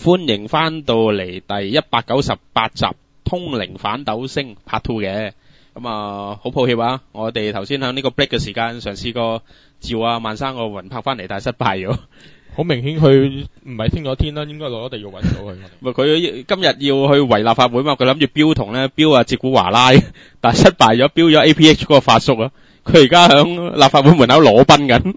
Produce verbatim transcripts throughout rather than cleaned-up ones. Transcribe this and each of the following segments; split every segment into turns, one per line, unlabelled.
歡迎翻到嚟第一百九十八集《通靈反斗星 Part Two》嘅。咁啊，好抱歉啊，我哋頭先喺呢個 break 嘅時間嘗試過召阿萬生個魂魄翻嚟，但係失敗咗。
好明顯佢唔係升咗天啦，應該落咗地獄揾到佢。
咪佢今日要去圍立法會嘛，佢諗住標同咧標阿哲古華拉，但係失敗咗，標咗 A P H 嗰個法叔啊。佢而家響立法會門口裸奔緊。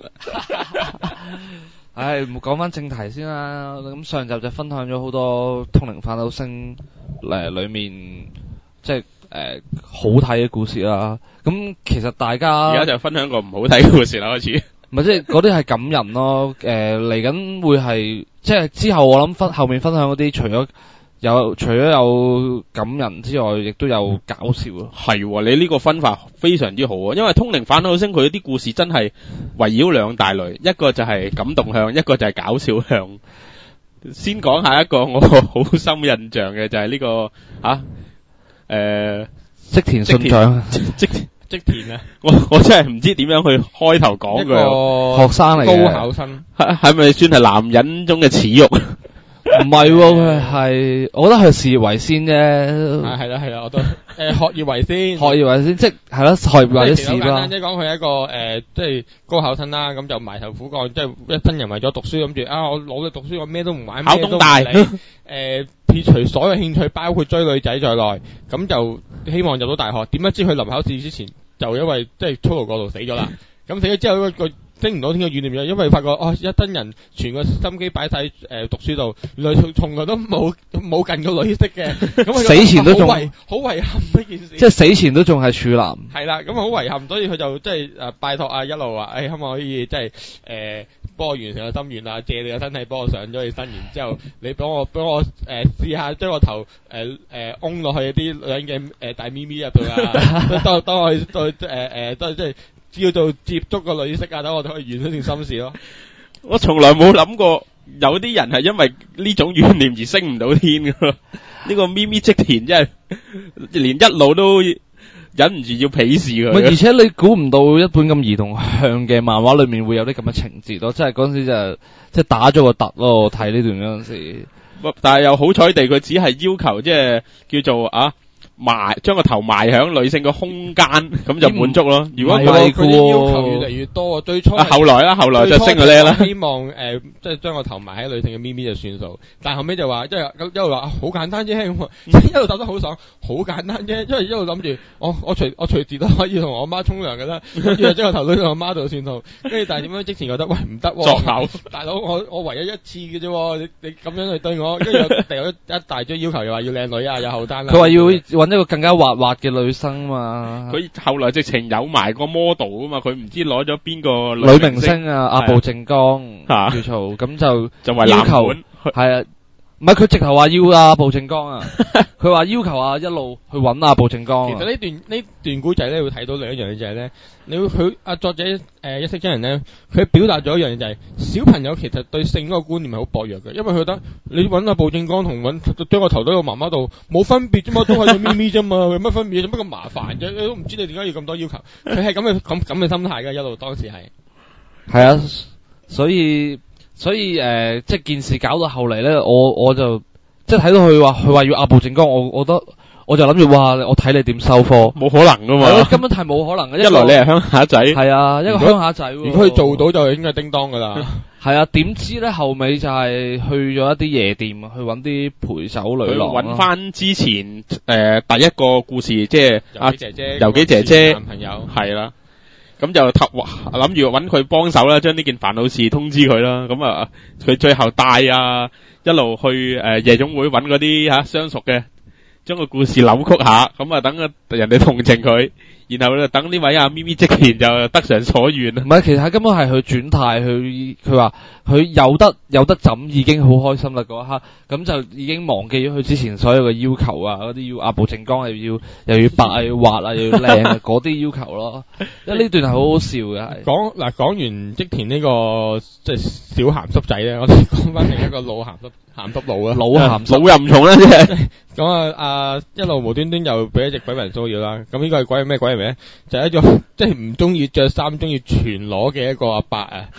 唉，講翻正題先啦。咁上集就分享咗好多通靈反斗星誒裏面即係誒、呃、好睇嘅故事啦。咁其實大家
而家就分享個唔好睇嘅故事啦，開始。
唔係即係嗰啲係感人咯。誒嚟緊會係即係之後我諗分後面分享嗰啲，除咗有除咗有感人之外，亦都有搞笑咯。
係喎，你呢個分法非常之好啊！因為通靈反斗星佢啲故事真係圍繞兩大類，一個就係感動向，一個就係搞笑向。先講下一個我好深印象嘅就係呢、這個啊誒
織田信長，
織
織田啊！
我我真係唔知點樣去開頭講佢。
學生嚟嘅
高考生，
係係咪算係男人中嘅恥辱？
唔係喎，佢係，我覺得佢事業為先啫。
啊，係啦係啦，我都誒、呃、學業為先，
學業為先，即係係咯，學業或者事啦。
即係講佢係一個誒、呃，即係高考生啦，咁就埋頭苦幹，即係一生人為咗讀書，諗住啊，我努力讀書，我咩都唔玩，
考東大，
誒、呃、撇除所有興趣，包括追女仔在內，咁就希望入到大學。點不知佢臨考試之前，就因為即係操勞過度死咗啦。咁死咗之後，個升唔到天嘅怨念咗，因為發覺哦，一班人全個心機擺晒誒讀書度，原來從來都冇冇近個女色嘅，咁
死前都仲
好遺好遺憾呢件事。
即係死前都仲係處男。
係啦，咁好遺憾，所以佢就即係誒拜託啊一路話，誒希望可以即係誒幫我完成個心願啊，借你個身體幫我上咗去身，然之後你幫我幫我誒試下將個頭誒誒嗡落去啲女人嘅誒大咪咪入度啊，當當我去對誒誒都即係。只要做接觸個女色啊，等我哋可以完咗段心事咯。
我從來冇諗過有啲人係因為呢種怨念而升唔到天噶。呢個咪咪織田真係連一路都忍唔住要鄙視佢。
而且你估唔到一本咁兒童向嘅漫畫裏面會有啲咁嘅情節咯，即係嗰陣時就即係打咗個突咯。我睇呢段嗰陣時，
但係又好彩地，佢只係要求即係叫做啊。埋將個頭埋響女性嘅空間，咁就滿足咯。如果
佢哋要求越嚟越多，最初
啊後來啦，後來就升咗呢啦。
希望誒，即係將個頭埋喺女性嘅咪咪就算數，但係後尾就話，即係一路話好簡單啫，一路答得好爽，好簡單啫，因為一路諗住我我隨我隨時都可以同我媽沖涼噶啦，跟住就將個頭女到我媽度算數。跟住但係點樣之前覺得喂唔得，作嘔，大佬我我唯一一次嘅啫，你你咁樣去對我，跟住又掉咗一大堆要求，又話要靚女啊，又後生啦。
佢話要揾一個更加滑滑嘅女生嘛，
佢後來直情有埋個 model 啊嘛，佢唔知攞咗邊個
女明星啊，阿部正剛
叫
做咁就
就為要求
係啊，唔係佢直頭話要阿部正剛啊，佢話要求啊一路去揾阿部正剛。
其實呢段呢段古仔咧會睇到另一樣嘢就係咧，你會佢阿作者誒、呃、一息真人咧，佢表達咗一樣嘢就係、是、小朋友其實對性嗰個觀念係好薄弱嘅，因為佢覺得你揾阿部正剛同揾將個頭堆到媽媽度冇分別啫嘛，都係個咪咪啫嘛，有乜分別？做乜咁麻煩啫？你都唔知你點解要咁多要求？佢係咁嘅咁咁嘅心態嘅，一路當時係
係啊，所以所以誒、呃，即係件事搞到後嚟咧，我我就即係睇到佢話佢話要阿部正剛，我我覺得。我就諗住，哇！我睇你點收科，
冇可能噶嘛，
根本係冇可能嘅。
一來你係鄉下仔，
係啊，一個鄉下仔。如
果佢做到就應該叮當噶啦。
係啊，點知咧後尾就係去咗一啲夜店，去揾啲陪酒女郎，
揾翻之前誒、呃、第一個故事，即係
阿姐姐、
遊記姐姐
男朋友，
係啦。咁就諗諗住揾佢幫手啦，將呢件煩惱事通知佢啦。咁啊，佢最後帶啊一路去誒、呃、夜總會揾嗰啲吓相熟嘅。將個故事扭曲下，咁啊等個人哋同情佢，然後咧等呢位阿咪咪織田就得償所願啦。
唔係，其實根本係佢轉態，佢佢話佢有得有得枕已經好開心啦嗰一刻，咁就已經忘記咗佢之前所有嘅要求啊，嗰啲要阿部正剛又要又要白啊，要滑啊，又要靚啊，嗰啲要求咯。因為呢段係好好笑嘅，係
講嗱講完織田呢、這個即係小鹹濕仔咧，我哋講翻另一個老鹹濕鹹濕佬啦，
老鹹濕
老淫蟲啦，即係
咁啊啊一路無端端又俾一隻鬼魂騷擾啦，咁呢個係鬼係咩鬼嚟咧？就係、是、一種即係唔中意着衫，中意全裸嘅一個阿伯啊！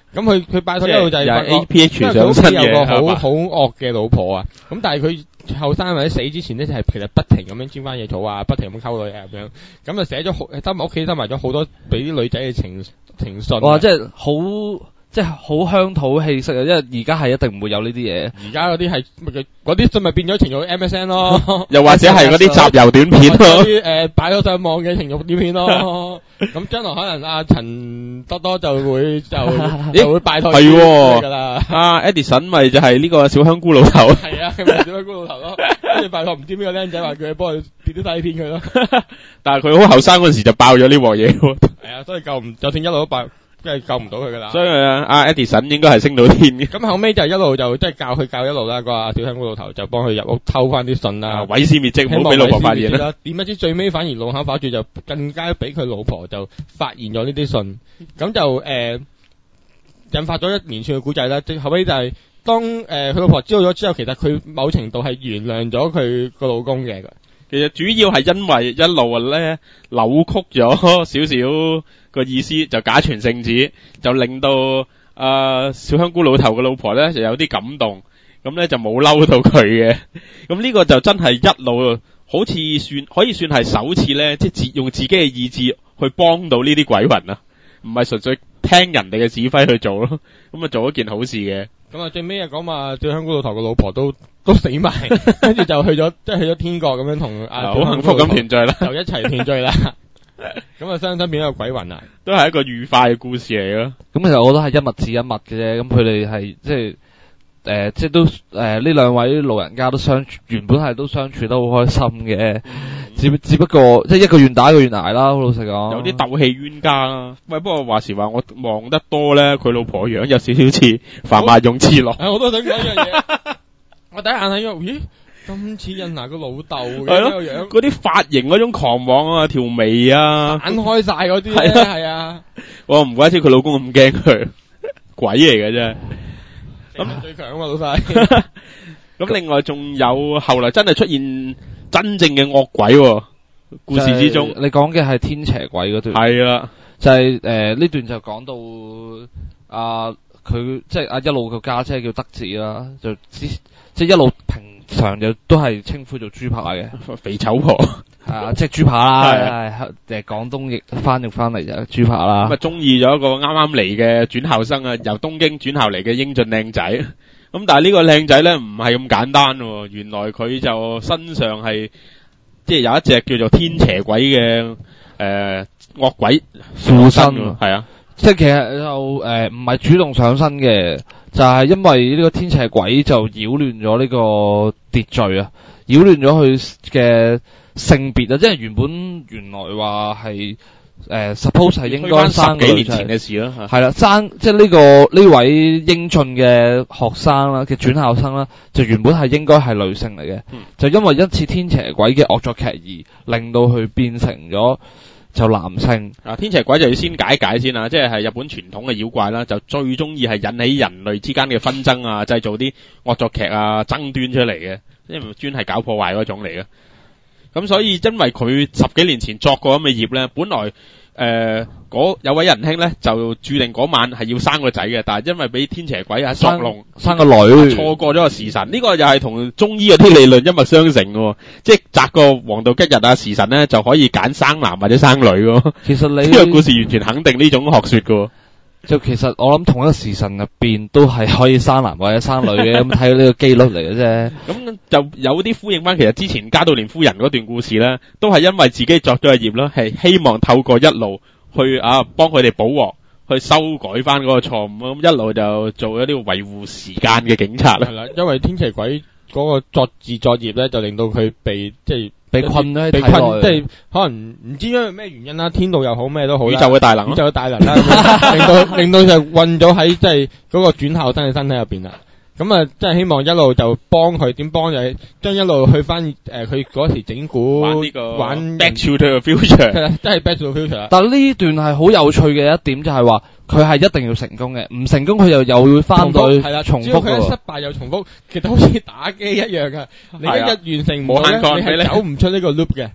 咁佢佢拜託一路就係
又係
發覺
A P H
因為佢屋企
上身嘅
有個好
係嘛
好惡嘅老婆啊，咁但係佢後生或者死之前咧，就係其實不停咁樣沾翻嘢草啊，不停咁溝女啊咁樣，咁就寫咗好收埋屋企收埋咗好多俾啲女仔嘅情情信啊。
哇！即係好，即係好鄉土氣息啊！因為而家係一定唔會有呢啲嘢。
而家嗰啲係嗰啲信咪變咗情慾 M S N 咯，
又或者係嗰啲集郵短片
或者
咯。
啲誒擺咗上網嘅情慾短片咯。咁將來可能阿陳多多就會就就會拜託
係喎
㗎啦。
啊 Edison 咪就係呢個小香菇老頭。
係啊，咁咪小香菇老頭咯，跟住拜託唔知邊個僆仔話佢幫佢跌啲底片佢咯。
但係佢好後生嗰陣時就爆咗呢鑊嘢喎。
係啊，所以救唔就算一路都拜，即係救唔到佢㗎啦。
所以啊，阿 Edison 應該係升到天嘅。
咁後尾就一路就即係教佢教一路啦，個阿小香菇老頭就幫佢入屋偷翻啲信啦。
啊毀屍滅跡，唔好俾老婆發現啦。
啦。點不知最尾反而弄巧反拙，就更加俾佢老婆就發現咗呢啲信，咁就誒、呃、引發咗一連串嘅古仔啦。即後尾就係、是、當誒佢、呃、老婆知道咗之後，其實佢某程度係原諒咗佢個老公嘅。
其實主要係因為一路咧扭曲咗少少個意思，就假傳聖旨，就令到啊、呃、小香菇老頭嘅老婆咧就有啲感動，咁咧就冇嬲到佢嘅。咁呢個就真係一路好似算可以算係首次咧，即係自用自己嘅意志去幫到呢啲鬼魂啊，唔係純粹聽人哋嘅指揮去做咯。咁啊做一件好事嘅。
咁啊最尾啊講話小香菇老頭個老婆都都死埋，跟住就去咗即係去咗天國咁樣同阿
好幸福咁團聚啦，
就一齊團聚啦。咁啊，相身變咗個鬼魂啊，
都係一個愉快嘅故事嚟咯。
咁其實我覺得係一物治一物嘅啫。咁佢哋係即係誒，即係都誒呢兩位老人家都相處，原本係都相處得好開心嘅。只只不過即係一個願打一個願挨啦。好老實講，
有啲鬥氣冤家啦。喂，不過話時話，我望得多咧，佢老婆樣有少少似樊馬勇次郎。
係我都想講一樣嘢。我第一眼睇咗，咦？咁似印娜個老豆嘅
係咯
個樣，
嗰啲髮型嗰種狂妄啊，條眉啊，
反開晒嗰啲咧，
係啊
係啊。
我唔怪之佢老公咁驚佢，鬼嚟嘅啫。
咁最強啊嘛，老細。
咁另外仲有後來真係出現真正嘅惡鬼喎，故事之中
就係你講嘅係天邪鬼嗰段，
係啦，
就係誒呢段就講到啊佢即係阿一路個家姐叫德子啦，就之即係一路平常就都係稱呼做豬扒嘅
肥醜婆。
係啊，即係豬扒啦，
係
係誒廣東譯翻譯翻嚟就係豬扒啦。
咁啊，中意咗一個啱啱嚟嘅轉校生啊，由東京轉校嚟嘅英俊靚仔。咁但係呢個靚仔咧唔係咁簡單喎，原來佢就身上係即係有一隻叫做天邪鬼嘅誒惡鬼
附身
喎，係啊，
即係其實就誒唔係主動上身嘅，就係、是、因為呢個天邪鬼就擾亂咗呢個秩序啊，擾亂咗佢嘅性別啊，即係原本原來話係誒 suppose 係應該生
十幾年前嘅事啦，
係啦，生即係呢個呢位英俊嘅學生啦嘅轉校生啦，就原本係應該係女性嚟嘅，
嗯、
就因為一次天邪鬼嘅惡作劇而令到佢變成咗就男性。
啊，天邪鬼就要先解解先啊，即係係日本傳統嘅妖怪啦，就最中意係引起人類之間嘅紛爭啊，製造啲惡作劇啊、爭端出嚟嘅，因為專係搞破壞嗰種嚟嘅。咁所以因為佢十幾年前作過咁嘅業咧，本來誒嗰、呃、有位仁兄咧就注定嗰晚係要生個仔嘅，但係因為俾天邪鬼啊作弄
生個女，
錯過咗個時辰。呢、這個又係同中醫嗰啲理論一脈相承嘅，即係擇個黃道吉日啊時辰咧就可以揀生男或者生女嘅。
其實你
呢個故事完全肯定呢種學說嘅。
就其實我諗同一個時辰入邊都係可以生男或者生女嘅，咁睇呢個機率嚟嘅啫。
咁就有啲呼應翻，其實之前加道連夫人嗰段故事咧，都係因為自己作咗個業啦，係希望透過一路去啊幫佢哋補鑊，去修改翻嗰個錯誤，咁一路就做一啲維護時間嘅警察啦。
係啦，因為天邪鬼嗰個作字作業咧，就令到佢被即係
被困咧，
被困，即係可能唔知因為咩原因啦，天道又好咩都好啦，
宇宙嘅大能，
宇宙嘅大能啦，令到令到就困咗喺即係嗰個轉校生嘅身體入邊啦。咁啊，即係希望一路就幫佢，點幫就係將一路去翻誒，佢嗰時整蠱
玩呢個
玩
Back to the Future，
係啦，真係 Back to the Future 啦。
但呢段係好有趣嘅一點就係話，佢係一定要成功嘅，唔成功佢又又會翻到去
係啦，
重複
只要佢一失
嘅。
敗又重複，其實好似打機一樣噶。你一日完成唔到咧，
冇限槓
你係走唔出呢個 loop 嘅。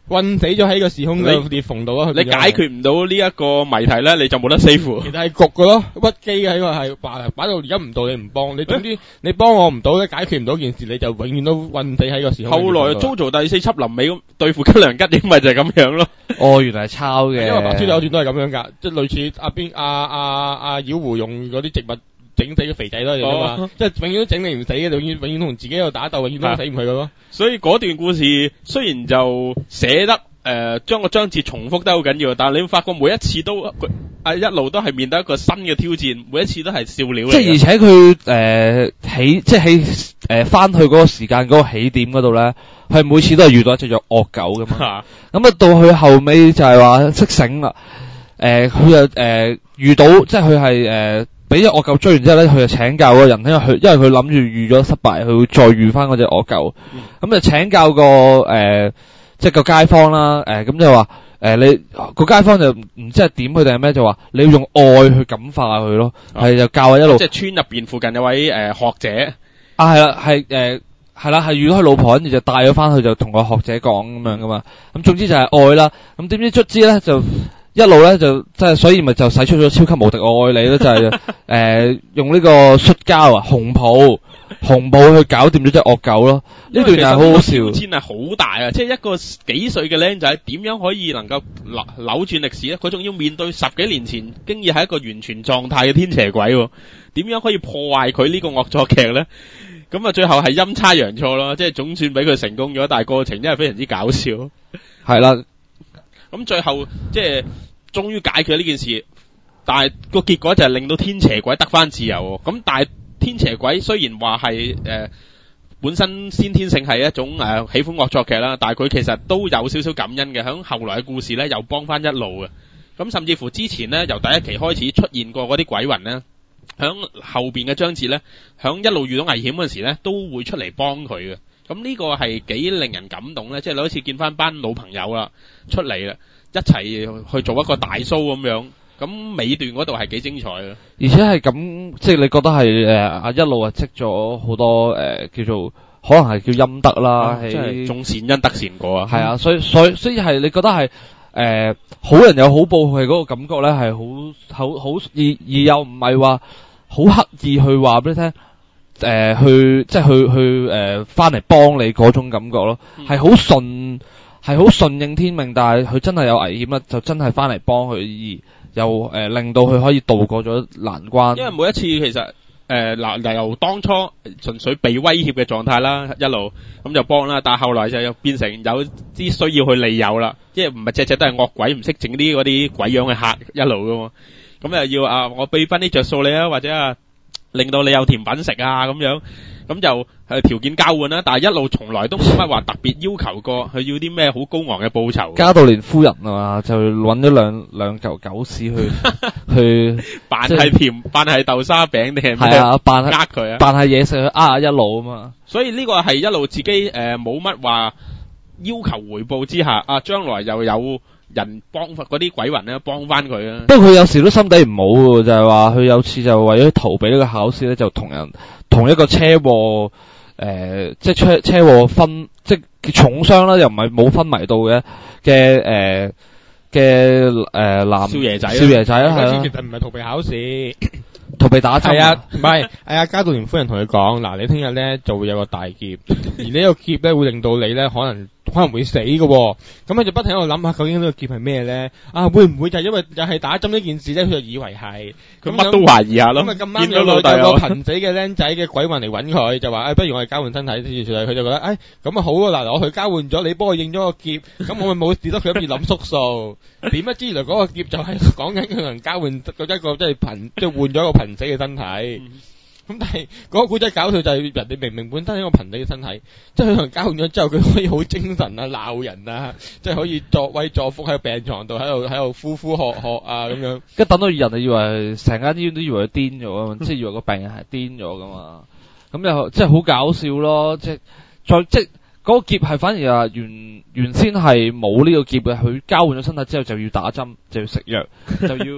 困死咗喺個時空嘅
你
裂縫度啊！
你解決唔到呢一個謎題咧，你就冇得 save。
其實係焗嘅咯，屈機嘅呢個係擺擺到而家唔到你唔幫，你總之你幫我唔到咧，解決唔到件事，你就永遠都困死喺個時空。
後來 JoJo 第四輯臨尾咁對付吉良吉影咪就係咁樣咯。
哦，原來係抄嘅。
因為白書有段都係咁樣㗎，即係類似阿邊阿阿阿妖狐用嗰啲植物整死嘅肥仔都係咁嘛，即係永遠都整你唔死嘅，永遠永遠同自己喺度打鬥，永遠都死唔去嘅咯。
所以嗰段故事雖然就寫得誒將個章節重複得好緊要，但係你會發覺每一次都佢啊一路都係面對一個新嘅挑戰，每一次都係笑料嚟嘅。
即係而且佢誒、呃、起，即係喺誒翻去嗰個時間嗰個起點嗰度咧，佢每次都係遇到一隻惡狗噶嘛。咁啊到佢後尾就係話識醒啦，誒佢又誒遇到即係佢係誒俾隻惡狗追完之後咧，佢就請教嗰個人，因為佢因為佢諗住遇咗失敗，佢會再遇翻嗰隻惡狗，咁、嗯、就請教個誒。呃即係個街坊啦，誒、呃、咁就話，誒、呃、你個街坊就唔知係點佢定係咩，就話你要用愛去感化佢咯，係、哦、就教佢一路。即係村入邊附近有位誒、呃、學者，啊係啦，係誒係啦，係遇到佢老婆，跟住就帶咗翻去就同個學者講咁樣噶嘛，咁總之就係愛啦，咁點知卒之咧就一路咧就即係所以咪就使出咗超級無敵愛你咯，就係、是、誒、呃、用呢個摔膠啊紅袍。紅布去搞掂咗隻惡狗咯，呢段又係好好笑。挑戰係好大啊！即係一個幾歲嘅僆仔，點樣可以能夠扭扭轉歷史咧？佢仲要面對十幾年前經已係一個完全狀態嘅天邪鬼，點樣可以破壞佢呢個惡作劇咧？咁啊，最後係陰差陽錯咯，即係總算俾佢成功咗，但係過程真係非常之搞笑。係啦，咁最後即係終於解決呢件事，但係個結果就係令到天邪鬼得翻自由。咁但係天邪鬼雖然話係誒本身先天性係一種誒、呃、喜歡惡作劇啦，但係佢其實都有少少感恩嘅，響後來嘅故事咧又幫翻一路嘅。咁甚至乎之前咧由第一期開始出現過嗰啲鬼魂咧，響後邊嘅章節咧，響一路遇到危險嗰陣時咧都會出嚟幫佢嘅。咁呢個係幾令人感動咧，即係你好似見翻班老朋友啦出嚟啦，一齊去做一個大 show 咁樣。咁尾段嗰度係幾精彩嘅，而且係咁，即係你覺得係誒啊一路啊積咗好多誒、呃、叫做可能係叫陰德啦，即係種善因得善果啊。係啊，所以所以所以係你覺得係誒、呃、好人有好報，係嗰個感覺咧係好好好而而又唔係話好刻意去話俾你聽誒、呃、去即係去去誒翻嚟幫你嗰種感覺咯，係好順係好順應天命，但係佢真係有危險啦，就真係翻嚟幫佢而。又誒、呃、令到佢可以渡過咗難關，因為每一次其實誒嗱、呃、由當初純粹被威脅嘅狀態啦，一路咁就幫啦，但係後來就又變成有啲需要去利誘啦，即係唔係隻隻都係惡鬼，唔識整啲嗰啲鬼樣嘅客一路噶嘛，咁又要啊我俾翻啲着數你啊，或者啊令到你有甜品食啊咁樣。咁就係條件交換啦，但係一路從來都冇乜話特別要求過，佢要啲咩好高昂嘅報酬。加到連夫人啊嘛，就揾咗兩兩嚿狗屎去去扮係甜，扮係豆沙餅定係咩？係啊，扮係呃佢啊，扮係嘢食去呃下一路啊嘛。所以呢個係一路自己誒冇乜話要求回報之下，啊將來又有人幫嗰啲鬼魂咧幫翻佢啊。不過佢有時都心底唔好嘅，就係話佢有次就為咗逃避呢個考試咧，就同人。同一個車禍，誒、呃，即係車車禍分，即係重傷啦，又唔係冇昏迷到嘅嘅誒嘅誒男少爺仔，少爺仔啦，係啦。其實唔係逃避考試，逃避打針。係啊，唔係，係啊，加道連夫人同佢講，嗱，你聽日咧就會有個大劫，而呢個劫咧會令到你咧可能。可能會死嘅，咁佢就不停喺度諗下究竟呢個劫係咩咧？啊，會唔會就係因為又係打針呢件事咧？佢就以為係，佢乜都懷疑下咯。咁啊咁啱有個有個貧仔嘅僆仔嘅鬼魂嚟揾佢，就話誒、哎，不如我哋交換身體。佢就覺得誒，咁啊好啊，嗱，我去交換咗，你幫我應咗個劫，咁我咪冇事得佢一邊諗縮數。點不知原來嗰個劫就係講緊佢能交換嗰一個即係貧，即係換咗一個貧仔嘅身體。嗯咁但係嗰個古仔搞笑就係人哋明明本身係一個貧仔嘅身體，即係佢同人交換咗之後，佢可以好精神啊，鬧人啊，即係可以作威作福喺病床度喺度喺度呼呼喝喝啊咁樣。一等到人就以為成間醫院都以為佢癲咗啊嘛，即係以為個病人係癲咗噶嘛。咁又即係好搞笑咯，即係再即係嗰個劫係反而啊原原先係冇呢個劫嘅，佢交換咗身體之後就要打針，就要食藥，就要。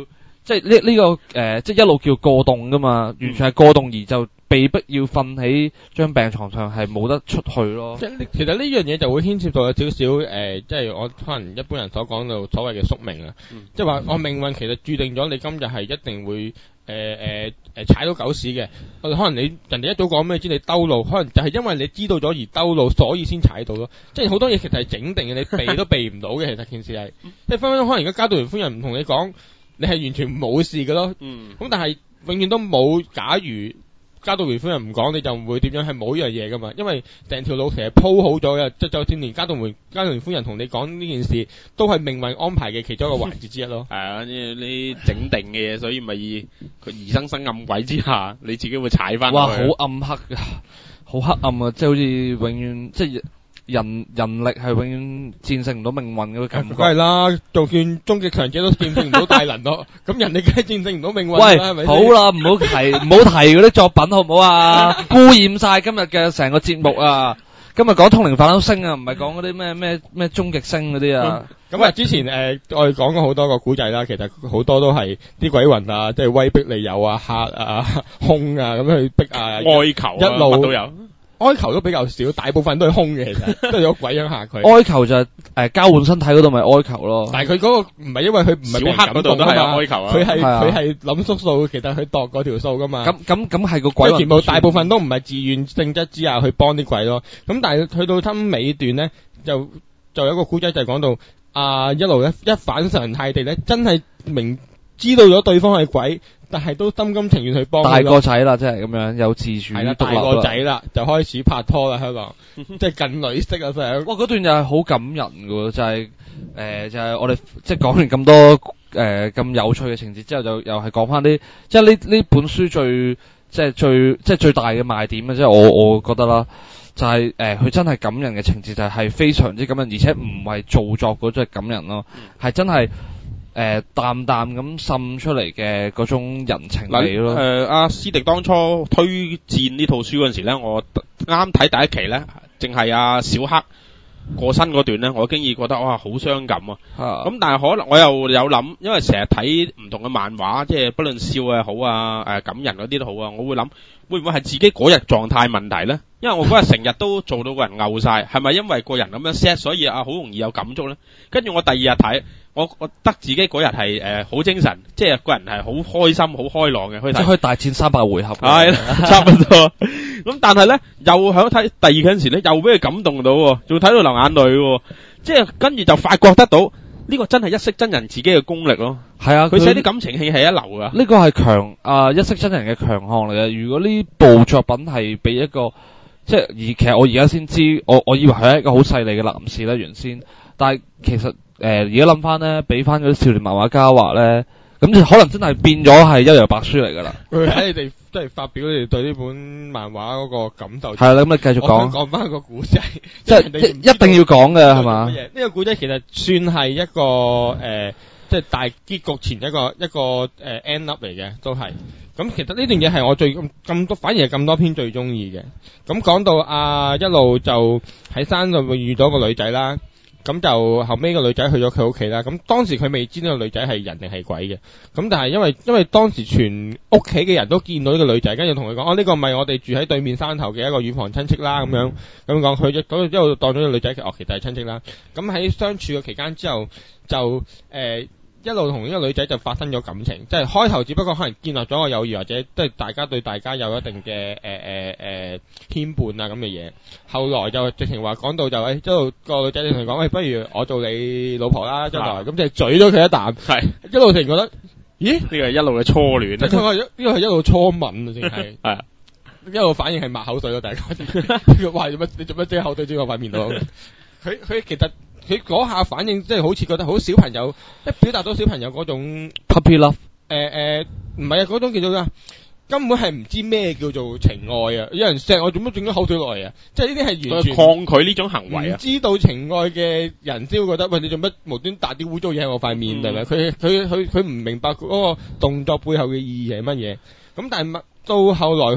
即係呢呢個誒、呃，即係一路叫過動噶嘛，完全係過動而就被逼要瞓喺張病床上，係冇得出去咯。
即係呢其實呢樣嘢就會牽涉到有少少誒，即係我可能一般人所講到所謂嘅宿命啊，
嗯
即係話我命運其實注定咗你今日係一定會誒誒誒踩到狗屎嘅。可能你人哋一早講咩知你兜路，可能就係因為你知道咗而兜路，所以先踩到咯。即係好多嘢其實係整定嘅，你避都避唔到嘅。其實件事係，即係分分鐘可能而家家道元夫人唔同你講，你係完全冇事嘅咯。
嗯，
咁但係永遠都冇，假如家道元夫人唔講，你就唔會點樣係冇呢樣嘢噶嘛。因為成條路其實鋪好咗嘅，即就算連家道元家道元夫人同你講呢件事，都係命運安排嘅其中一個環節之一咯。
係啊，呢呢整定嘅嘢，所以咪佢疑生生暗鬼之下，你自己會踩翻。
哇，好暗黑噶，好黑暗啊！即係好似永遠即係。人人力係永遠戰勝唔到命運嗰個感覺。
梗係啦，就算終極強者都戰勝唔到大能咯。咁人哋梗係戰勝唔到命運
喂，
啦，係咪先？
好啦，唔好提唔好提嗰啲作品好唔好啊？污染晒今日嘅成個節目啊！今日講通靈反斗星啊，唔係講嗰啲咩咩咩終極星嗰啲啊。
咁啊，之前誒、呃、我哋講過好多個古仔啦，其實好多都係啲鬼魂啊，即係威逼利誘啊、嚇啊、凶啊咁去逼啊，
哀求啊
一路
乜都有。
哀求都比較少，大部分都係空嘅，其實都係有鬼樣嚇佢。
哀求就係、是、誒、呃、交換身體嗰度咪哀求咯。
但係佢嗰個唔係因為佢唔係俾人感動
小黑嗰度都係有
啊嘛，
哀求啊。
佢係
係
佢係諗縮數，其實佢度嗰條數噶嘛。
咁咁咁係個鬼魂
全部大部分都唔係自願性質之下去幫啲鬼咯。咁但係去到差唔多尾段咧，就就有一個古仔就係講到啊一路一一反常態地咧，真係明知道咗對方係鬼。但係都心甘情願去幫佢。
大個仔啦，即係咁樣有自主獨立啦。
大個仔啦，就開始拍拖啦，香港即係近女色啊，真係。
哇！嗰段又係好感人嘅，就係、是、誒、呃、就係、是、我哋即係講完咁多誒咁、呃、有趣嘅情節之後，就又係講翻啲即係呢呢本書最即係最即係最大嘅賣點啊！即係我我覺得啦，就係誒佢真係感人嘅情節就係非常之感人，而且唔係做作嗰種感人咯，係真係。誒、呃、淡淡咁滲出嚟嘅嗰種人情味咯。
誒阿斯迪當初推薦呢套書嗰陣時咧，我啱睇第一期咧，淨係阿小黑過身嗰段咧，我經已覺得哇好傷感啊！咁、啊、但係可能我又有諗，因為成日睇唔同嘅漫畫，即係不論笑又好啊，誒、呃、感人嗰啲都好啊，我會諗會唔會係自己嗰日狀態問題咧？因為我嗰日成日都做到個人嘔晒，係咪因為個人咁樣 set，所以啊好容易有感觸咧？跟住我第二日睇。我我得自己嗰日係誒好精神，即係個人係好開心、好開朗嘅，可以睇。即係
可以大戰三百回合。
係啦，差唔多。咁但係咧，又響睇第二嗰陣時咧，又俾佢感動到，仲睇到流眼淚。即係跟住就發覺得到呢、呢個真係一息真人自己嘅功力咯。係啊，佢寫啲感情戲係一流噶。
呢個係強啊一息真人嘅強項嚟嘅。如果呢部作品係俾一個即係而其實我而家先知，我我以為佢係一個好細膩嘅男士咧原先，但係其實。誒，而家諗翻咧，俾翻嗰啲少年漫畫家畫咧，咁就可能真係變咗係幽遊白書嚟噶啦。
佢喺你哋即係發表你哋對呢本漫畫嗰個感受。
係啦，咁你繼續講。
講翻個古仔，
即係一定要講嘅係嘛？
呢個古仔其實算係一個誒、呃，即係大結局前一個一個誒 end up 嚟嘅，都係。咁其實呢段嘢係我最咁咁多，反而係咁多篇最中意嘅。咁講到啊，一路就喺山度會遇到個女仔啦。咁就後尾個女仔去咗佢屋企啦，咁當時佢未知呢個女仔係人定係鬼嘅，咁但係因為因為當時全屋企嘅人都見到呢個女仔，跟住同佢講，哦呢、這個咪我哋住喺對面山頭嘅一個遠房親戚啦，咁樣咁講，佢咁之後當咗個女仔哦其實係親戚啦，咁喺相處嘅期間之後就誒。呃一路同呢個女仔就發生咗感情，即係開頭只不過可能建立咗個友誼，或者即係大家對大家有一定嘅誒誒誒牽絆啊咁嘅嘢。後來就直情話講到就誒，一路個女仔同佢講，喂，不如我做你老婆啦，將來咁就嘴咗佢一啖，係一路成覺得，咦？呢個係一路嘅初戀，佢話呢個係一路初吻啊，淨係係一路反應係抹口水咯，大家話做乜？你做乜遮口水遮我塊面度？佢佢其實。佢嗰下反應即係好似覺得好小朋友，即係表達到小朋友嗰種
puppy love。
誒誒，唔係啊，嗰種叫做咩？根本係唔知咩叫做情愛啊！有人錫我，做乜整咗口水落嚟啊？即係呢啲係完全
抗拒呢種行為啊！
唔知道情愛嘅人先會覺得，喂，你做乜無端打啲污糟嘢喺我塊面，係咪？佢佢佢佢唔明白嗰個動作背後嘅意義係乜嘢？咁但係到後來佢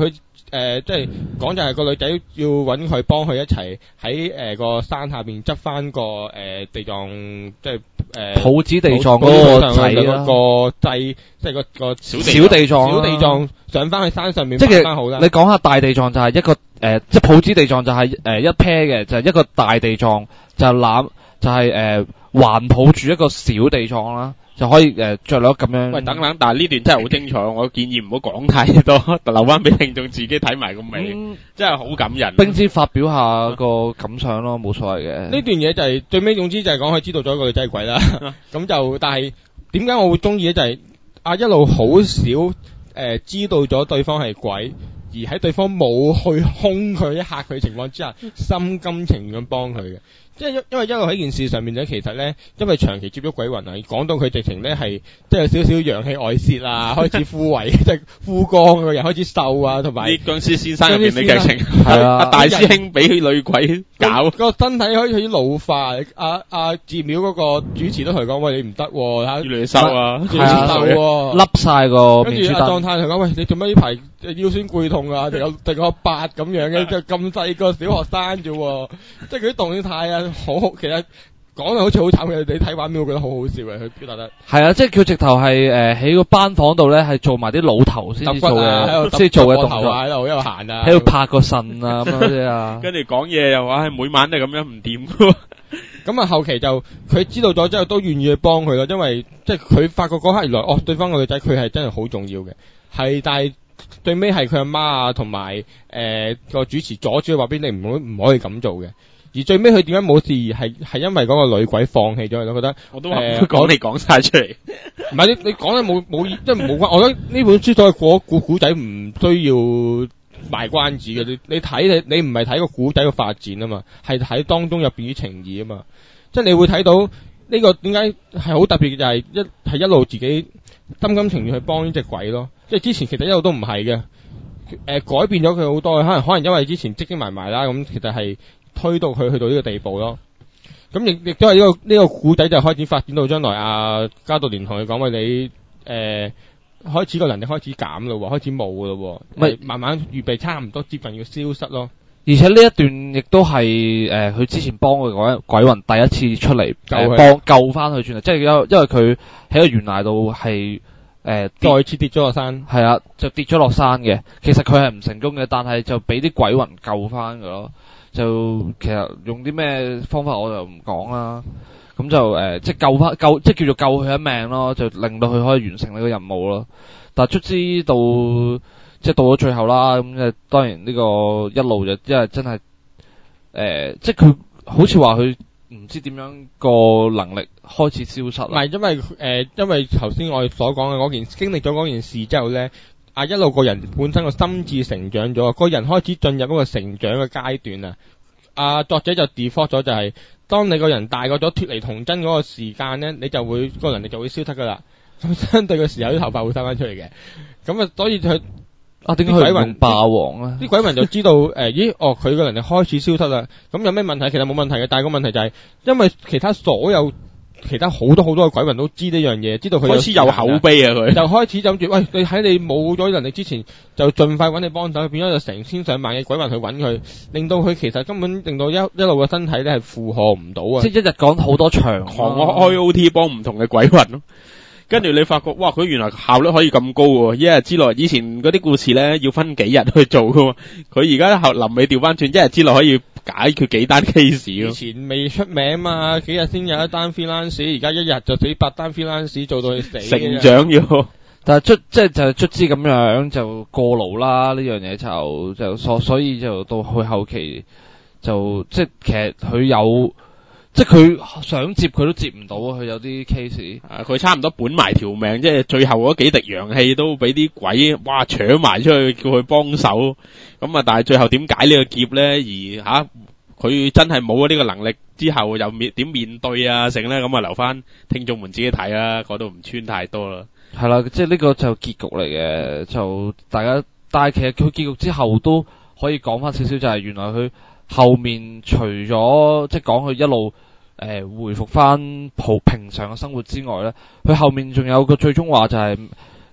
誒即係講就係個女仔要揾佢幫佢一齊喺誒個山下邊執翻個誒、呃、地藏即係誒
普子地藏嗰個仔啦，
個祭即係個個
小地藏
小地藏上翻去山上面
即係
翻好啦。
你講下大地藏就係一個誒、呃，即係普子地藏就係、是、誒、呃、一 pair 嘅，就係、是、一個大地藏就攬就係誒環抱住一個小地藏啦。就可以誒著落咁樣。
喂，等等，但係呢段真係好精彩，我建議唔好講太多，留翻俾聽眾自己睇埋個尾，
嗯、
真係好感人。
冰之發表下個感想咯，冇所謂嘅。
呢段嘢就係、是、最尾，總之就係講佢知道咗個女仔係鬼啦。咁就但係點解我會中意咧？就係、是、阿一路好少誒、呃、知道咗對方係鬼，而喺對方冇去兇佢一嚇佢嘅情況之下，心甘情願咁幫佢嘅。即係因因為一路喺件事上面咧，其實咧，因為長期接觸鬼魂啊，講到佢直情咧係即係有少少陽氣外泄啊，開始枯萎，即係枯乾個人開始瘦啊，同埋
啲僵屍先生入邊嘅劇情，
係啊，
大師兄俾女鬼搞，
個身體開始老化。阿阿寺廟嗰個主持都同佢講：喂，你唔得，嚇
越嚟越瘦啊，
越嚟越瘦喎，
笠曬個
跟住阿狀態同佢講：喂，你做乜呢排腰酸背痛啊？定有定個八咁樣嘅，即係咁細個小學生啫喎，即係佢啲動態啊！好，其實講到好似好慘嘅，你睇畫面會覺得好好笑嘅，佢表達得係
啊，即係佢直頭係誒喺個班房度咧，係做埋啲老頭先至做嘅，先做嘅動作
喺度喺度行啊，
喺度拍個腎啊咁樣啲啊，
跟住講嘢又話每晚都係咁樣唔掂嘅。
咁啊後期就佢知道咗之後都願意去幫佢咯，因為即係佢發覺嗰刻原來哦對方個女仔佢係真係好重要嘅，係但係最尾係佢阿媽啊同埋誒個主持阻住佢話俾你唔好唔可以咁做嘅。而最尾佢點解冇事？係係因為嗰個女鬼放棄咗佢咯，覺得
我都話講你講晒出嚟，
唔係你你講得冇冇即係冇關。我覺得呢本書所謂古古仔唔需要賣關子嘅，你你睇你你唔係睇個古仔嘅發展啊嘛，係睇當中入邊啲情義啊嘛，即係你會睇到呢個點解係好特別嘅，就係一係一路自己心甘情願去幫呢隻鬼咯，即係之前其實一路都唔係嘅，誒改變咗佢好多，可能可能因為之前積積埋埋啦，咁其實係。推到佢去到呢個地步咯，咁亦亦都係呢個呢個故仔就開始發展到將來啊，加道連同佢講話你誒、呃、開始個能力開始減咯，開始冇咯，咪慢慢預備差唔多接近要消失咯。
而且呢一段亦都係誒佢之前幫佢嗰鬼魂第一次出嚟
救佢，
幫救翻佢轉嚟，即係因因為佢喺個懸崖度係誒
再次跌咗落山，
係啊，就跌咗落山嘅。其實佢係唔成功嘅，但係就俾啲鬼魂救翻㗎咯。就其實用啲咩方法我就唔講啦，咁就誒、呃、即係救翻救即係叫做救佢一命咯，就令到佢可以完成呢個任務咯。但係卒之到即係到咗最後啦，咁誒當然呢個一路就因為真係誒、呃、即係佢好似話佢唔知點樣個能力開始消失。唔
係因為誒、呃、因為頭先我哋所講嘅嗰件經歷咗嗰件事之後咧。啊！一路個人本身個心智成長咗，個人開始進入一個成長嘅階段啊！啊，作者就 default 咗就係、是，當你個人大個咗脫離童真嗰個時間咧，你就會個能力就會消失噶啦。咁相對嘅時候，啲頭髮會生翻出嚟嘅。咁啊，所以佢
啊，點解鬼魂霸王啊？
啲鬼魂就知道誒、呃，咦？哦，佢個能力開始消失啦。咁有咩問題？其實冇問題嘅，但係個問題就係、是，因為其他所有。其他好多好多嘅鬼魂都知呢樣嘢，知道佢
開始有口碑啊！佢
就開始諗住，喂，你喺你冇咗能力之前，就盡快揾你幫手，變咗就成千上萬嘅鬼魂去揾佢，令到佢其實根本令到一一路嘅身體咧係負荷唔到啊！
即係一日講好多場，
狂開 O T 幫唔同嘅鬼魂咯。跟住你發覺，哇！佢原來效率可以咁高喎，一日之內，以前嗰啲故事咧要分幾日去做噶嘛，佢而家後臨尾調翻轉，一日之內可以解決幾單 case 咯。
以前未出名嘛，幾日先有一單 freelance，而家一日就死八單 freelance 做到佢死。
成長要，
但係卒即係就卒之咁樣就過勞啦，呢樣嘢就就所所以就到去後期就即係其實佢有。即係佢想接佢都接唔到啊！佢有啲 case，
啊佢差唔多本埋條命，即係最後嗰幾滴陽氣都俾啲鬼哇搶埋出去，叫佢幫手。咁啊，但係最後點解呢個劫咧？而吓佢、啊、真係冇咗呢個能力之後，又面點面對啊？成咧咁啊，留翻聽眾們自己睇啦，嗰度唔穿太多啦。
係啦，即係呢個就結局嚟嘅，就大家。但係其實佢結局之後都可以講翻少少，就係原來佢。後面除咗即係講佢一路誒、呃、回復翻普平常嘅生活之外咧，佢後面仲有個最終話就係、是、誒、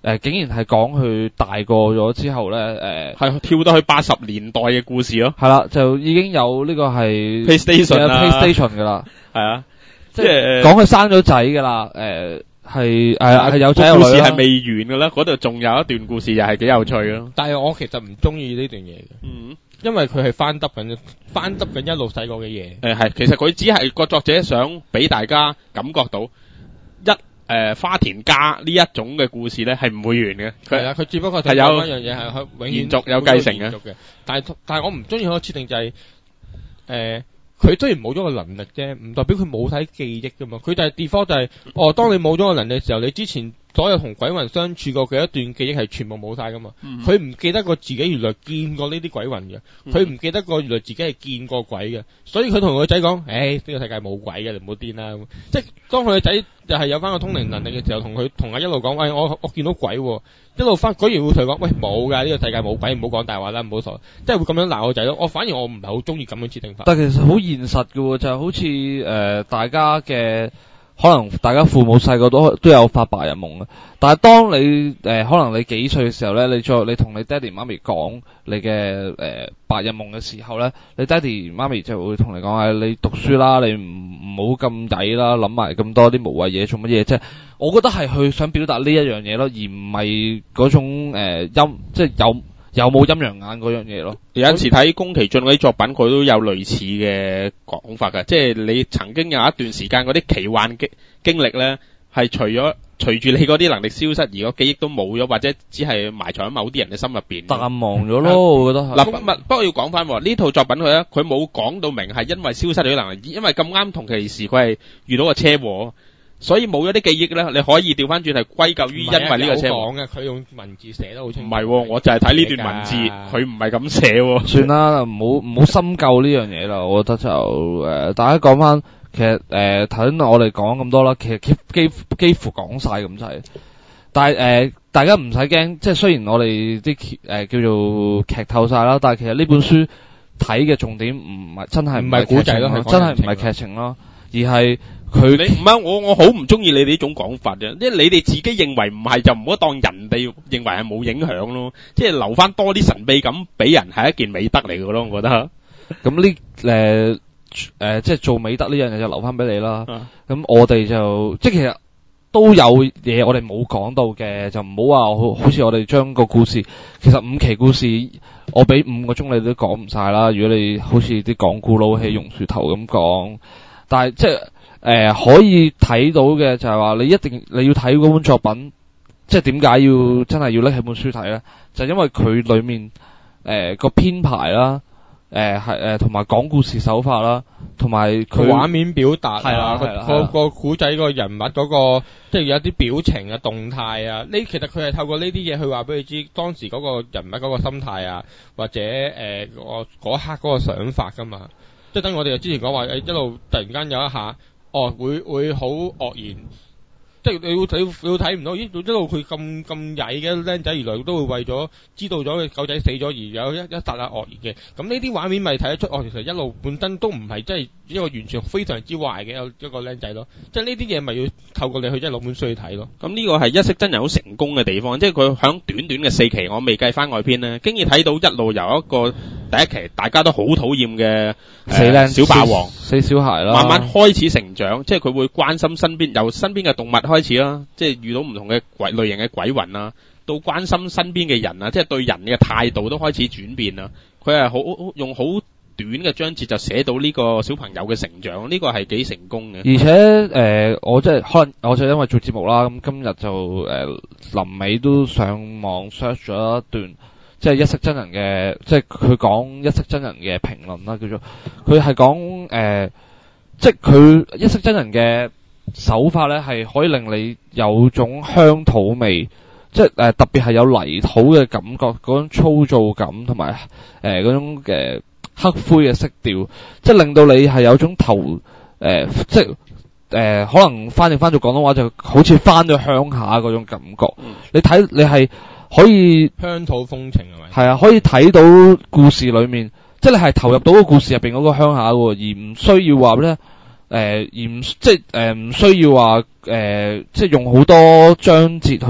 呃、竟然係講佢大個咗之後咧，誒、呃、
係跳到去八十年代嘅故事咯。
係啦，就已經有呢個係
PlayStation 啊
PlayStation 噶啦，
係啊，
即係講佢生咗仔噶啦，誒係誒係有仔有女啦，
故事係未完噶啦，嗰度仲有一段故事又係幾有趣咯。
但係我其實唔中意呢段嘢嘅，
嗯，
因為佢係翻得緊，翻得緊一路細個嘅嘢。
誒係，其實佢只係個作者想俾大家感覺到一誒、呃、花田家呢一種嘅故事咧係唔會完嘅。
係啊，佢只不過係
係有
講一樣嘢係佢永遠
延續有繼承嘅
延續嘅。但係但係我唔中意嗰個設定就係、是、誒。佢雖然冇咗個能力啫，唔代表佢冇晒記憶噶嘛。佢就係 default 就係、是，哦，當你冇咗個能力嘅時候，你之前所有同鬼魂相處過嘅一段記憶係全部冇晒噶嘛。佢唔、嗯、記得過自己原來見過呢啲鬼魂嘅，佢唔、嗯、記得過原來自己係見過鬼嘅，所以佢同佢個仔講，誒、欸，呢、這個世界冇鬼嘅，你唔好癲啦。即係當佢個仔又係有翻個通靈能力嘅時候，同佢同阿一路講，喂，我我見到鬼、喎，一路翻，果然會同佢講，喂，冇噶，呢、這個世界冇鬼，唔好講大話啦，唔好傻，即係會咁樣鬧個仔咯。我反而我唔係好中意咁樣設定法。
但其實好現實嘅，就係好似誒、呃、大家嘅。可能大家父母細個都都有發白日夢嘅，但係當你誒、呃、可能你幾歲嘅時候咧，你再你同你爹哋媽咪講你嘅誒、呃、白日夢嘅時候咧，你爹哋媽咪就會同你講，係你讀書啦，你唔唔好咁曳啦，諗埋咁多啲無謂嘢做乜嘢？即係我覺得係佢想表達呢一樣嘢咯，而唔係嗰種誒陰、呃，即係有。有冇陰陽眼嗰樣嘢咯？
有陣時睇宮崎駿嗰啲作品，佢都有類似嘅講法㗎。即係你曾經有一段時間嗰啲奇幻經經歷咧，係除咗隨住你嗰啲能力消失，而個記憶都冇咗，或者只係埋藏喺某啲人嘅心入邊，
淡忘咗咯。嗯、我覺得係。嗱，
不不不過要講翻呢套作品佢咧，佢冇講到明係因為消失咗啲能力，因為咁啱同其時佢係遇到個車禍。所以冇咗啲記憶咧，你可以調翻轉係歸咎於因為呢個車禍。
講嘅，佢用文字寫得好清楚。
唔係、哦，我就係睇呢段文字，佢唔係咁寫喎。
算啦，唔好唔好深究呢樣嘢啦。我覺得就誒、呃，大家講翻，其實誒頭先我哋講咁多啦，其實幾幾幾乎講晒咁滯。但係誒、呃，大家唔使驚，即係雖然我哋啲誒叫做劇透晒啦，但係其實呢本書睇嘅重點唔係真係唔係古仔咯，真係唔係劇情咯，而係。佢
你唔係我我好唔中意你哋呢種講法嘅，因為你哋自己認為唔係就唔好當人哋認為係冇影響咯，即係留翻多啲神秘感俾人係一件美德嚟嘅咯，我覺得。咁呢誒誒，即係做美德呢樣嘢就留翻俾你啦。咁、啊、我哋就即係其實都有嘢我哋冇講到嘅，就唔好話好好似我哋將個故事，其實五期故事我俾五個鐘你都講唔晒啦。如果你好似啲講古佬喺榕樹頭咁講，但係即係。誒、呃，可以睇到嘅就係話，你一定你要睇嗰本作品，即係點解要真係要拎起本書睇咧？就係、因為佢裏面誒個編排啦，誒係誒同埋講故事手法啦，同埋佢
畫面表達
係啦，
個個古仔個人物嗰、嗰個即係有啲表情啊、動態啊，呢其實佢係透過呢啲嘢去話俾你知當時嗰個人物嗰個心態啊，或者誒嗰嗰刻嗰個想法噶嘛，即係等於我哋之前講話誒一路突然間有一下。哦，會會好愕然，即係你要睇你要睇唔到，咦？一路佢咁咁曳嘅僆仔，原來都會為咗知道咗個狗仔死咗而有一一剎那愕然嘅。咁呢啲畫面咪睇得出，哦，其實一路本身都唔係即係一個完全非常之壞嘅一個僆仔咯。即係呢啲嘢咪要透過你去即係攞本書去睇咯。咁呢個係一色真人好成功嘅地方，即係佢響短短嘅四期，我未計翻外篇咧，竟然睇到一路由一個第一期大家都好討厭嘅死僆小霸王、
死小孩啦，
慢慢開始成長，即係佢會關心身邊由身邊嘅動物開始啦，即係遇到唔同嘅鬼類型嘅鬼魂啦，到關心身邊嘅人啊，即係對人嘅態度都開始轉變啦。佢係好用好短嘅章節就寫到呢個小朋友嘅成長，呢個係幾成功嘅。而且誒、呃，我即係可能我就因為做節目啦，咁今日就誒臨尾都上網 search 咗一段。即係一色真人嘅，即係佢講一色真人嘅評論啦，叫做佢係講誒，即係佢一色真人嘅手法咧，係可以令你有種鄉土味，即係誒、呃、特別係有泥土嘅感覺，嗰種粗糙感同埋誒嗰種嘅、呃、黑灰嘅色調，即係令到你係有種投誒、呃，即係誒、呃、可能翻譯翻做廣東話就好似翻咗鄉下嗰種感覺。嗯、你睇你係。可以鄉土風情係咪？係啊，可以睇到故事裏面，即係你係投入到個故事入邊嗰個鄉下喎，而唔需要話咧，誒、呃，而唔即係誒唔需要話誒、呃，即係用好多章節去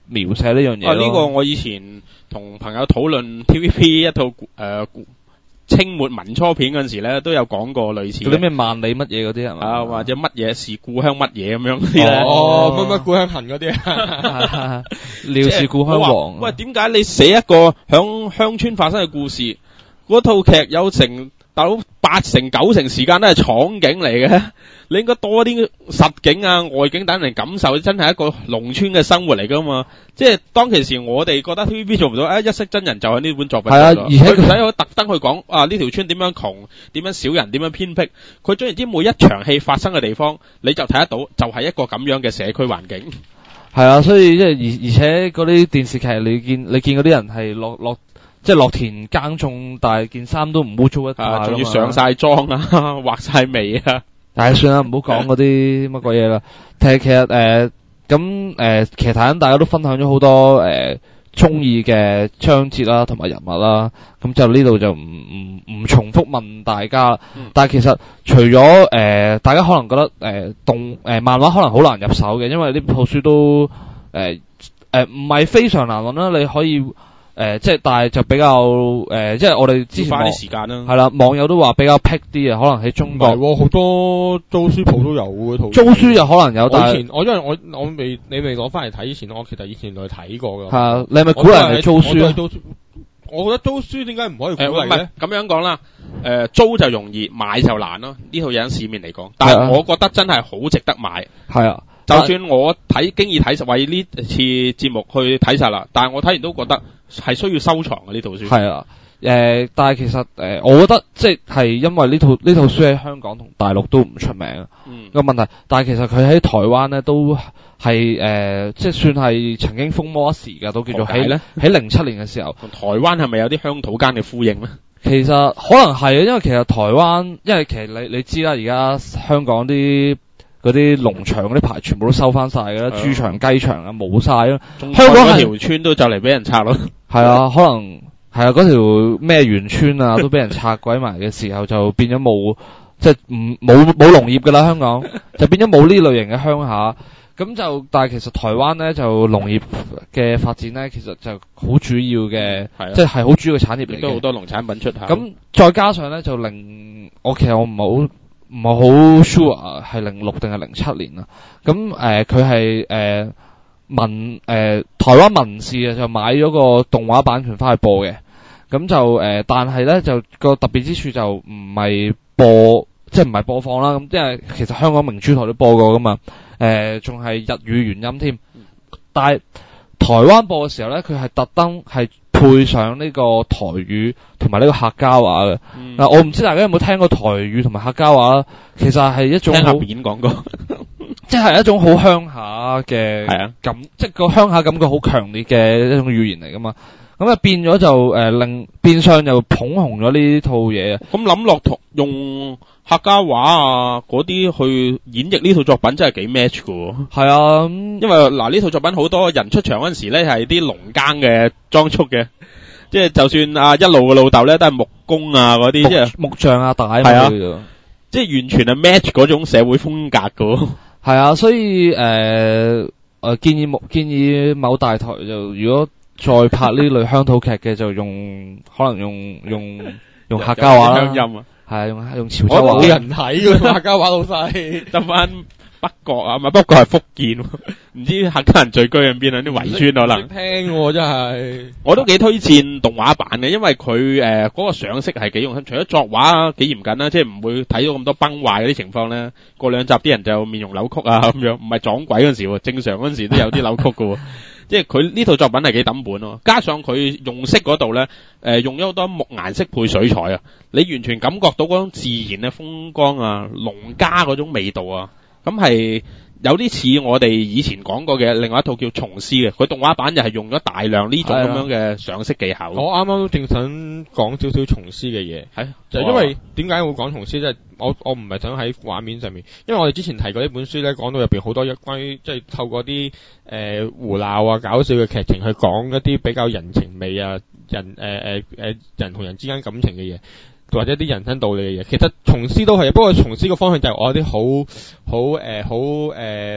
描寫呢樣嘢
啊！
咯。
呢、個我以前同朋友討論 T V B 一套誒、呃、清末民初片嗰陣時咧，都有講過類似嘅
嗰啲咩萬里乜嘢嗰啲係嘛？
啊，或者乜嘢是故鄉乜嘢咁樣嗰啲咧。
哦，乜乜故鄉痕嗰啲啊，
廖氏故鄉
我話
王。
喂，點解你寫一個響鄉村發生嘅故事，嗰套劇有成大佬八成九成時間都係廠景嚟嘅？你應該多啲實景啊、外景等人感受，真係一個農村嘅生活嚟噶嘛。即係當其時我哋覺得 T V B 做唔到，啊一式真人就係呢本作品做咗。
係啊而且
佢唔使去特登去講啊呢條村點樣窮、點樣少人、點樣偏僻。佢總言之，每一場戲發生嘅地方，你就睇得到，就係一個咁樣嘅社區環境。
係啊，所以即係而而且嗰啲電視劇，你見你見嗰啲人係落落即係落田耕種，但係件衫都唔污糟一
啊，
塊
仲要上晒妝啊，畫晒眉啊。
但係算啦，唔好講嗰啲乜鬼嘢啦。其實其實誒咁誒，其實睇緊大家都分享咗好多誒中意嘅章節啦，同埋人物啦。咁就呢度就唔唔唔重複問大家啦。
嗯
但係其實除咗誒、呃，大家可能覺得誒、呃、動誒、呃、漫畫可能好難入手嘅，因為呢套書都誒誒唔係非常難揾啦。你可以。誒、呃，即係，但係就比較誒、呃，即係我哋之前
花啲時間啦。
係啦，網友都話比較僻啲啊，可能喺中國
唔係喎，好多租書鋪都有嘅套。
租書又可能有，但係
我以前我因為我我未你未攞翻嚟睇以前，我其實以前嚟睇過㗎。
係啊，你係咪鼓勵人哋租書啊？
我租書，我覺得租書點解唔可以鼓
誒，唔係
勵咧？
咁樣講啦，誒租就容易，買就難咯。呢套嘢喺市面嚟講，但係我覺得真係好值得買。
係啊，
就算我睇經已睇實，為呢次節目去睇晒啦，但係我睇完都覺得係需要收藏嘅呢套書。
係啊，誒、呃，但係其實誒、呃，我覺得即係係因為呢套呢套書喺香港同大陸都唔出名啊。
嗯。
個問題，但係其實佢喺台灣咧都係誒、呃，即係算係曾經風魔一時㗎，都叫做喺
咧
喺零七年嘅時候。
同台灣係咪有啲鄉土間嘅呼應咧？
其實可能係啊，因為其實台灣，因為其實你你知啦，而家香港啲嗰啲農場嗰啲牌全部都收翻晒㗎啦，豬場雞場啊冇晒啦。香港
嗰條村都就嚟俾人拆咯。
係啊，可能係啊，嗰條咩園村啊都俾人拆鬼埋嘅時候，就變咗冇即係唔冇冇農業㗎啦，香港就變咗冇呢類型嘅鄉下。咁就但係其實台灣咧就農業嘅發展咧，其實就好主要嘅，即係係好主要嘅產業嚟嘅。
都好多農產品出口。
咁再加上咧就令我其實我唔係好唔係好 sure 係零六定係零七年啊。咁誒佢係誒民誒台灣民視啊就買咗個動畫版權翻去播嘅。咁就誒、呃，但係咧就個特別之處就唔係播，即係唔係播放啦。咁即係其實香港明珠台都播過噶嘛。誒、呃，仲係日語原音添。但係台灣播嘅時候咧，佢係特登係配上呢個台語同埋呢個客家話嘅。嗱、
嗯
呃，我唔知大家有冇聽過台語同埋客家話啦。其實係一種好
聽下片講過，
即係一種好鄉下嘅
係啊
感，即係個鄉下感覺好強烈嘅一種語言嚟噶嘛。咁啊變咗就誒令變相就捧紅咗呢套嘢啊！
咁諗落同用客家話啊嗰啲去演繹呢套作品真係幾 match 噶喎。
係啊，嗯、
因為嗱呢套作品好多人出場嗰陣時咧係啲農耕嘅裝束嘅，即係就算啊一路嘅老豆咧都係木工啊嗰啲，即係
木匠啊大啊
係啊
嘛，
即係完全係 match 嗰種社會風格噶喎。
係啊，所以誒誒、呃呃、建議某建議某大台就如果再拍呢類鄉土劇嘅就用可能用用用客家話啦，
鄉音啊，
係啊用用潮州話，
冇人睇㗎客家話老細，
得翻北角啊，唔係北角係福建，唔知客家人聚居喺邊啊？啲圍村可能。
聽喎真係，
我都幾推薦動畫版嘅，因為佢誒嗰個上色係幾用心，除咗作畫幾嚴謹啦，即係唔會睇到咁多崩壞嗰啲情況咧。過兩集啲人就面容扭曲啊咁樣，唔係撞鬼嗰陣時喎，正常嗰陣時都有啲扭曲㗎喎。即係佢呢套作品係幾抌本咯，加上佢用色嗰度咧，誒、呃、用咗好多木顏色配水彩啊，你完全感覺到嗰種自然嘅風光啊，農家嗰種味道啊，咁係有啲似我哋以前講過嘅另外一套叫蟲師嘅，佢動畫版就係用咗大量呢種咁樣嘅上色技巧。
我啱啱都正想講少少蟲師嘅嘢，係就係因為點解會講蟲師？即係我我唔係想喺畫面上面，因為我哋之前提過呢本書咧，講到入邊好多一關於即係透過啲誒、呃、胡鬧啊搞笑嘅劇情去講一啲比較人情味啊人誒誒誒人同人之間感情嘅嘢。或者啲人生道理嘅嘢，其實蟲師都係，不過蟲師個方向就係我有啲好好誒好誒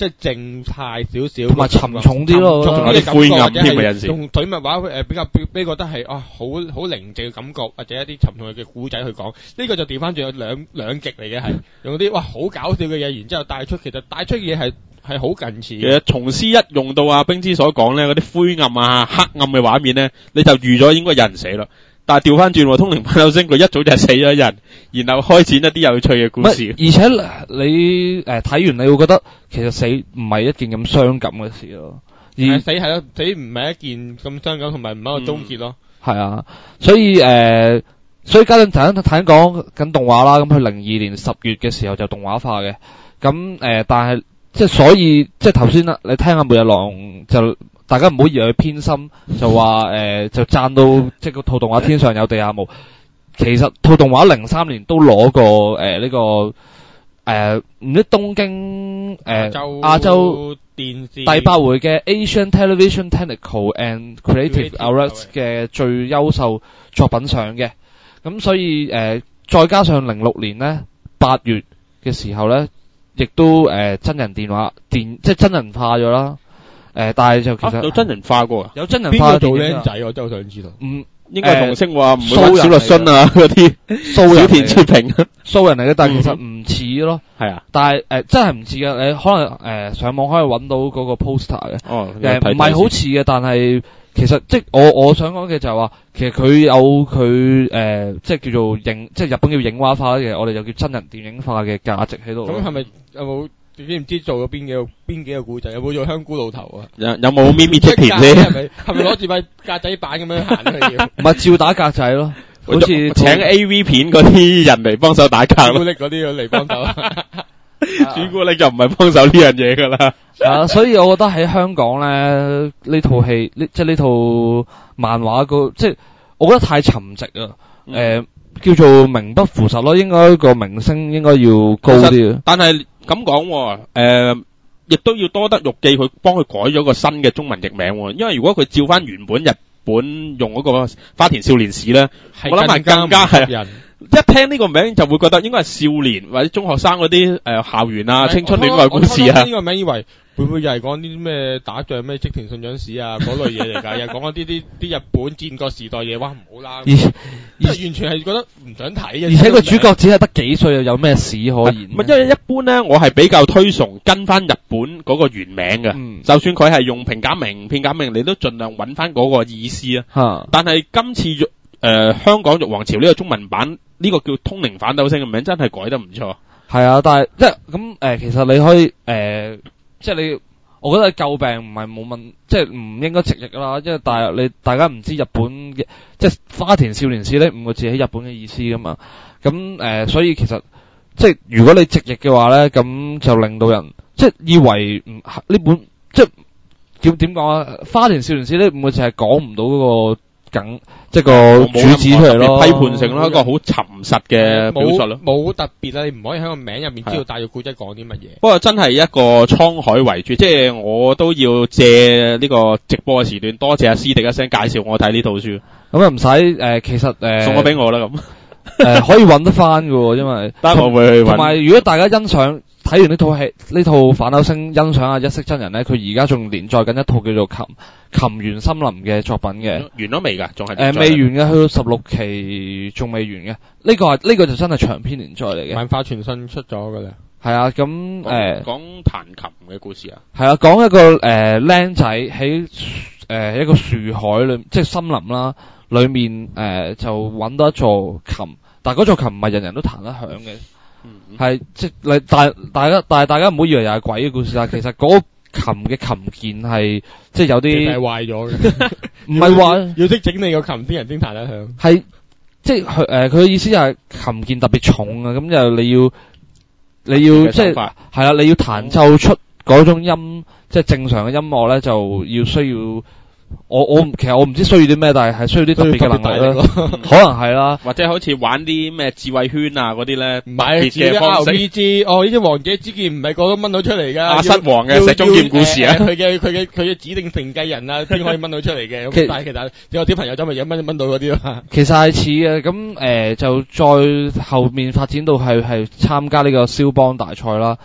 即係靜態少少，
同埋沉重啲咯
沉重
有啲灰暗添啊有陣時
用水墨畫誒比較俾俾覺得係啊好好寧靜嘅感覺，或者一啲沉重嘅故仔去講。呢個就調翻轉有兩兩極嚟嘅，係用啲哇好搞笑嘅嘢，然之後帶出其實帶出嘅嘢係係好近似
其實從師一用到阿冰之所講咧，嗰啲灰暗啊、黑暗嘅畫面咧，你就預咗應該有人死啦。但係調翻轉，通靈反斗星佢一早就係死咗人，然後開展一啲有趣嘅故事。
而且你誒睇、呃、完你會覺得其實死唔係一件咁傷感嘅事咯。而
死係咯，死唔係一件咁傷感，同埋唔係一個終結咯。
係、嗯、啊，所以誒、呃，所以家陣頭先講緊動畫啦，咁佢零二年十月嘅時候就動畫化嘅。咁誒、呃，但係即係所以即係頭先啦，你聽下末日狼就。大家唔好以為佢偏心，就話誒、呃、就讚到即係個套動畫天上有地下無。其實套動畫零三年都攞過誒呢、呃這個誒唔、呃、知東京誒、呃、亞洲
電視
第八回嘅 Asian Television Technical and Creative Awards 嘅最優秀作品獎嘅。咁所以誒、呃、再加上零六年咧八月嘅時候咧，亦都誒、呃、真人電話電即係真人化咗啦。誒、呃，但係就其實、
啊、有真人化過啊？
有真人化
做僆仔，我真係好想知道。
嗯，應該童星話唔會
揾
小栗旬啊嗰啲，小田切平，
素人嚟嘅，但係其實唔似咯。
係、嗯、啊，
但係誒、呃、真係唔似嘅，你可能誒、呃、上網可以揾到嗰個 poster 嘅。
哦，
誒唔係好似嘅，但係其實即係我我想講嘅就係話，其實佢有佢誒、呃、即係叫做影，即係日本叫影畫化嘅，我哋就叫真人電影化嘅價值喺度。
咁係咪有冇？知唔知做咗邊幾個邊幾個故仔？有冇做香菇老頭啊？
有有冇咪咪織田先？
係咪係咪攞住塊格仔板咁樣行去？
唔係照打格仔咯，好似
請 A V 片嗰啲人嚟幫手打格咯。
朱古力嗰啲嚟幫手，
朱古力就唔係幫手呢樣嘢噶啦。
啊，所以我覺得喺香港咧呢套戲，呢即係呢套漫畫個，即係我覺得太沉寂啊。誒、嗯呃，叫做名不符實咯，應該個明星應該要高啲。但係。
咁講，誒、呃，亦都要多得玉記佢幫佢改咗個新嘅中文譯名，因為如果佢照翻原本日本用嗰個花田少年史咧，我諗係更加係人一聽呢個名就會覺得應該係少年或者中學生嗰啲誒校園啊、青春戀愛故事啊。
呢個名以為會唔會又係講啲咩打仗咩織田信長史啊嗰類嘢嚟㗎？又講一啲啲啲日本戰國時代嘢，哇唔好啦！而完全係覺得唔想睇嘅。
而且個主角只係得幾歲，又有咩史可言？
唔係，因為一般咧，我係比較推崇跟翻日本嗰個原名嘅、嗯，就算佢係用平假名、片假名，你都盡量揾翻嗰個意思啊。但係今次誒、呃、香港玉皇朝呢個中文版呢、呢個叫通靈反斗星嘅名真係改得唔錯。係
啊，但係即係咁誒，其實你可以誒。呃即係你，我覺得詬病唔係冇問，即係唔應該直譯啦。因為大你大家唔知日本嘅，即係花田少年史呢五個字喺日本嘅意思噶嘛。咁誒、呃，所以其實即係如果你直譯嘅話咧，咁就令到人即係以為唔呢本即係點點講啊？花田少年史呢五個字係講唔到嗰個梗，即係個主旨出嚟咯，
批判性咯，一個好沉實嘅表述咯，
冇特別啊！你唔可以喺個名入面知道大約古仔講啲乜嘢。不
過真係一個滄海遺珠，即係我都要借呢個直播嘅時段，多謝阿師弟一聲介紹我睇呢套書。咁啊唔使誒，其實誒、呃、送咗俾我啦咁。誒、呃、可以揾得翻㗎，因為得我會去揾。同埋如果大家欣賞睇完呢套戲，呢套反斗星欣賞下一色真人咧，佢而家仲連載緊一套叫做琴琴園森林嘅作品嘅，完咗未㗎？仲係誒未完嘅，去到十六期仲未完嘅。呢、這個係呢、這個就真係長篇連載嚟嘅。萬化傳信出咗㗎啦。係啊，咁誒講彈琴嘅故事啊。係啊，講一個誒僆仔喺誒一個樹海裏，即係森林啦，裏面誒、呃、就揾到一座琴，但係嗰座琴唔係人人都彈得響嘅。係、嗯、即係你大大家但係大家唔好以為又係鬼嘅故事啊！其實嗰個琴嘅琴鍵係即係有啲係壞咗嘅，唔係話要識整你個琴啲人先彈得響。係即係佢誒佢嘅意思就係琴鍵特別重啊！咁就你要你要即係係啦，你要彈奏出嗰種音，即係正常嘅音樂咧，就要需要。我我其實我唔知需要啲咩，但係係需要啲特別嘅能力咯，可能係啦，或者好似玩啲咩智慧圈啊嗰啲咧，唔係嘅方式。R P G 哦，呢啲王者之劍唔係個個掹到出嚟噶，阿室王嘅石中劍故事啊，佢嘅佢嘅佢嘅指定承繼人啊，先可以掹到出嚟嘅。咁但係其實有啲朋友就咪有掹掹到嗰啲咯。其實係似嘅，咁誒、呃、就再後面發展到係係參加呢個肖邦大賽啦。咁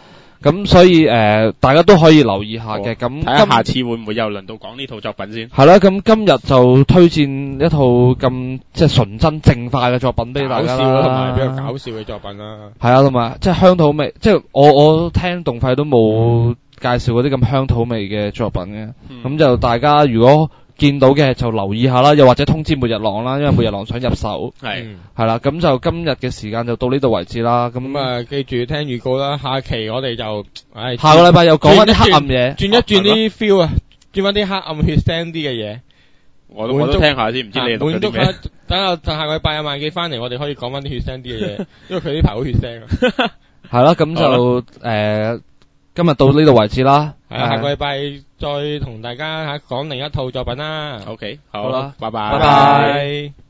咁所以誒、呃，大家都可以留意下嘅。咁
睇下下次會唔會又輪到講呢套作品先？
係啦，咁今日就推薦一套咁即係純真正化嘅作品俾大家啦，
搞笑啦，同埋比較搞笑嘅作品啦。
係啊，同埋即係鄉土味，即係我我聽動廢都冇介紹嗰啲咁鄉土味嘅作品嘅。咁、嗯、就大家如果見到嘅就留意下啦，又或者通知末日狼啦，因為末日狼想入手。係係啦，咁就今日嘅時間就到呢度為止啦。咁啊、嗯，
記住聽預告啦，下期我哋就，唉，
下個禮拜又講翻啲黑暗嘢，
轉一轉啲 feel 啊，轉翻啲黑暗血腥啲嘅嘢。
我都我都聽下先，唔知你哋錄咗啲咩？
等下等下個禮拜阿萬記翻嚟，我哋可以講翻啲血腥啲嘅嘢，因為佢呢排好血腥啊。係
啦，咁就誒。今日到呢度為止啦，
係啊，下個禮拜再同大家吓講另一套作品啦。
OK，好啦，拜拜，
拜拜。